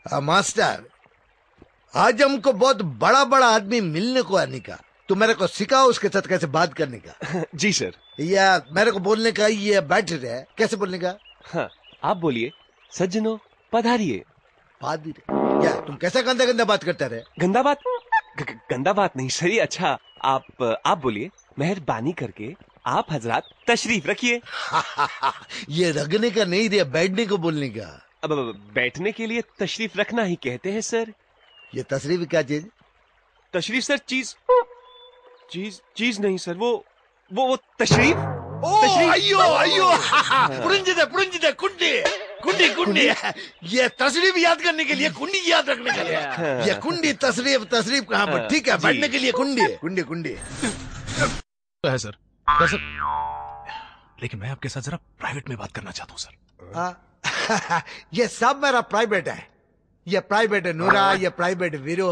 Master, आज हमको बहुत बड़ा बड़ा आदमी मिलने को आने का, तो मेरे को सिखाओ उसके साथ कैसे बात करने का। जी सर। या मेरे को बोलने का ये बैठ रहे कैसे बोलने का? हाँ, आप बोलिए सज्जनों पधारिए। या तुम कैसा गंदा गंदा बात करता रहे? गंदा बात गंदा बात नहीं सर। अच्छा आप बोलिए मेहरबानी करके आप हजरात तशरीफ रखिए। ये रखने का नहीं रे, बैठने को बोलने का। अब बैठने के लिए तशरीफ रखना ही कहते हैं सर। ये तशरीफ क्या चीज? तशरीफ सर चीज नहीं सर, वो तशरीफ। अयो अयो, पुरंजिदे कुंडी। ये तशरीफ याद करने के लिए कुंडी याद रखने के लिए। ये कुंडी तशरीफ कहाँ पर? ठीक है, बैठने के लिए कुंडी है सर। सर लेकिन मैं आपके साथ जरा प्राइवेट में बात करना चाहता हूँ सर। ये सब मेरा प्राइवेट है। ये प्राइवेट है नूरा, ये प्राइवेट वीरो।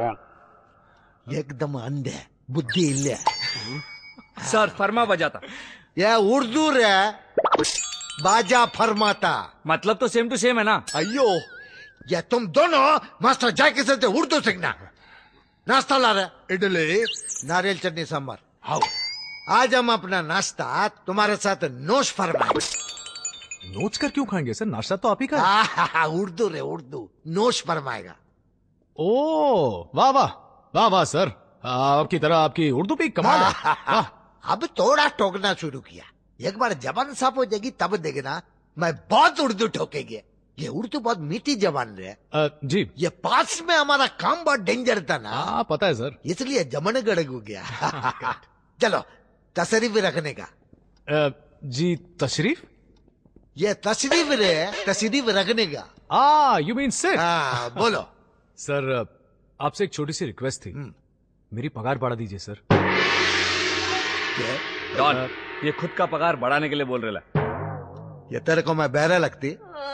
एकदम अंधे, बुद्धि इल्ले। सर फरमा बजाता। ये उर्दू रे, बाजा फरमाता। मतलब तो सेम टू सेम है ना? अयो, ये तुम दोनों मास्टर जाए के साथ उर्दू सीखना। नाश्ता ला रहे, इडली नारियल चटनी सांभर। हाँ, आज हम अपना नाश्ता तुम्हारे साथ नोश फरमाएंगे। नोच कर क्यों खाएंगे सर? नाश्ता तो आप ही का। उर्दू रे उर्दू, नोश फरमाएगा। ओ वाह वाह वाह वाह सर, आपकी तरह आपकी उर्दू भी कमाल है। अब थोड़ा ठोकना शुरू किया, एक बार जबान साफ हो जाएगी तब देखना मैं बहुत उर्दू ठोकेंगे। ये उर्दू बहुत मीठी जबान है। जी। ये पास में हमारा काम बहुत डेंजर था ना। पता है सर, इसलिए जमन गड़क हो गया। चलो तशरीफ रखने का। जी तशरीफ? ये तशरीफ रे, तशरीफ रखने का। You mean sit? बोलो सर, आपसे एक छोटी सी रिक्वेस्ट थी। मेरी पगार बढ़ा दीजिए सर। डॉन, ये खुद का पगार बढ़ाने के लिए बोल रहा है। ये तेरे को मैं बहरा लगती?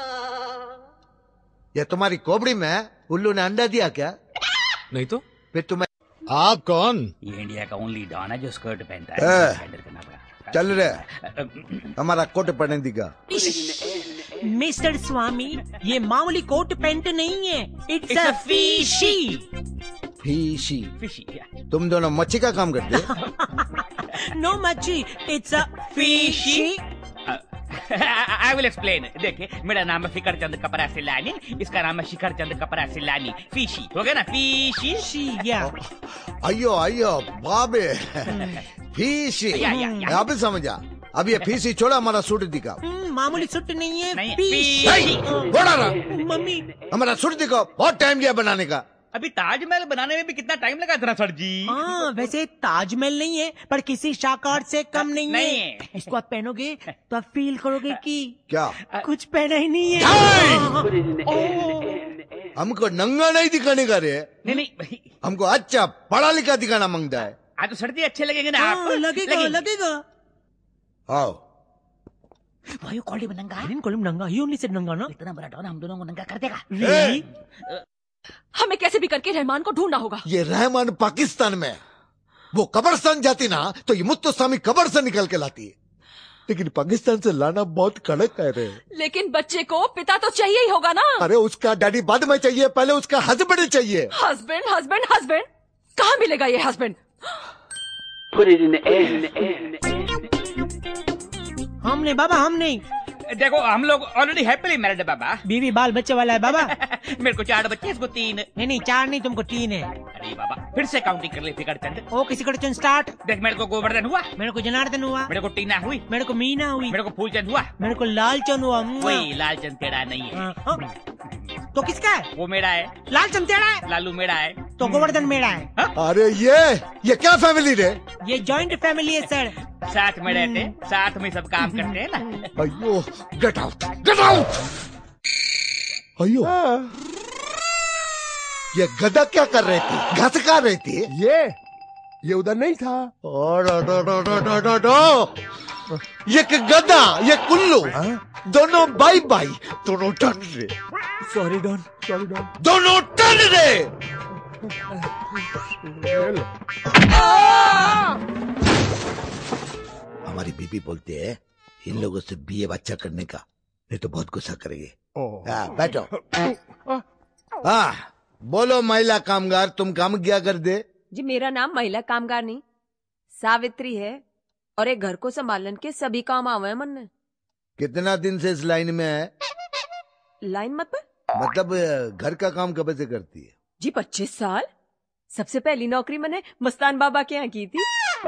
ये तुम्हारी कोबड़ी में उल्लू ने अंडा दिया क्या? नहीं तो फिर तुम्हें। आप कौन? ये इंडिया का ओनली डॉन है जो स्कर्ट पहनता है। चल रहे हमारा कोट पहने दिखा। मिस्टर स्वामी, ये मामूली कोट पैंट नहीं है, इट्स अ फिशी। तुम दोनों मच्छी का काम करते? नो मच्छी, it's a fishy. I will explain. देखिए, मेरा नाम है फिकर चंद कपड़ा सिलानी, इसका नाम है शिखर चंद कपड़ा सिलानी। फिशी हो गया ना? फिशी। अयो अयो बाबे, फिशी। अब समझा। अब ये फिशी छोड़ा, हमारा सूट दिखा। मामूली सूट नहीं है, फिशी। मम्मी हमारा सूट दिखाओ, बहुत टाइम लिया बनाने का। अभी ताजमहल बनाने में भी कितना टाइम लगा था सर जी? वैसे ताजमहल नहीं है, पर किसी शाकार से कम नहीं है। इसको आप पहनोगे तो आप फील करोगे कि क्या कुछ पहना ही नहीं है। हमको नंगा नहीं दिखाने का रे। नहीं, हमको अच्छा पढ़ा लिखा दिखाना मांगता है। आज तो सर जी अच्छे लगेंगे ना आपको? लगेगा। आओ। Why you called him नंगा? I didn't call him नंगा, he only said नंगा ना। इतना बड़ा डॉन हम दोनों को नंगा कर देगा। Really? हमें कैसे भी करके रहमान को ढूंढना होगा। ये रहमान पाकिस्तान में, वो कब्रिस्तान जाती ना तो ये मुत्तसामी कब्र से निकल के लाती है, लेकिन पाकिस्तान से लाना बहुत कड़क है रे। लेकिन बच्चे को पिता तो चाहिए ही होगा ना। अरे उसका डैडी बाद में चाहिए, पहले उसका हस्बैंड चाहिए। हस्बैंड कहाँ मिलेगा ये हस्बैंड? हम नहीं बाबा, हम नहीं। देखो, हम लोग ऑलरेडी हैप्पीली मैरिड है बाबा। बीवी बाल बच्चे वाला है बाबा। मेरे को 4 बच्चे, इसको 3। नहीं 4 नहीं, तुमको 3 है। अरे बाबा, फिर से काउंटिंग कर ले फिकर चंद। ओ किसी का स्टार्ट। देख, मेरे को गोवर्धन हुआ, मेरे को जनार्दन हुआ, मेरे को टीना हुई, मेरे को मीना हुई, मेरे को फूलचंद हुआ, मेरे को लालचंद हुआ। वही लालचंद तेरा नहीं है। तो किसका है? वो मेरा है। लालचंद तेरा है? लालू मेरा है। तो गोवर्धन मेरा है। अरे ये क्या फैमिली रे? ये जॉइंट फैमिली है सर। साथ में रहते, साथ में सब काम करते हैं ना। अयो, गेट आउट। अयो, ये गधा क्या कर रही थी? घास खा रही थी? ये उधर नहीं था। ये गधा, ये कुल्लू, दोनों बाई बाई, दोनों टन रे। Sorry Don. दोनों टन रे। हमारी बीबी बोलते है इन लोगों से बीए बच्चा करने का, नहीं तो बहुत गुस्सा करेंगे। बैठो। हाँ बोलो महिला कामगार, तुम काम क्या कर दे? जी मेरा नाम महिला कामगार नहीं सावित्री है और एक घर को संभालन के सभी काम आवे हैं मन ने। कितना दिन से इस लाइन में है? लाइन मतलब घर का काम कब से करती है? जी 25 साल। सबसे पहली नौकरी मैंने मस्तान बाबा के यहाँ की थी।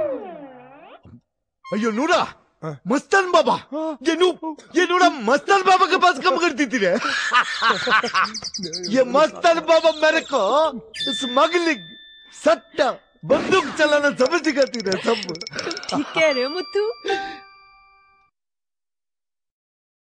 अयो नूरा, मस्तान बाबा, ये नूरा मस्तान बाबा के पास कम करती थी रे। ये मस्तान बाबा मेरे को स्मगलिंग, सट्टा, बंदूक चलाना सब सिखाती रहे सब। ठीक कह रहे हो मुत्तू।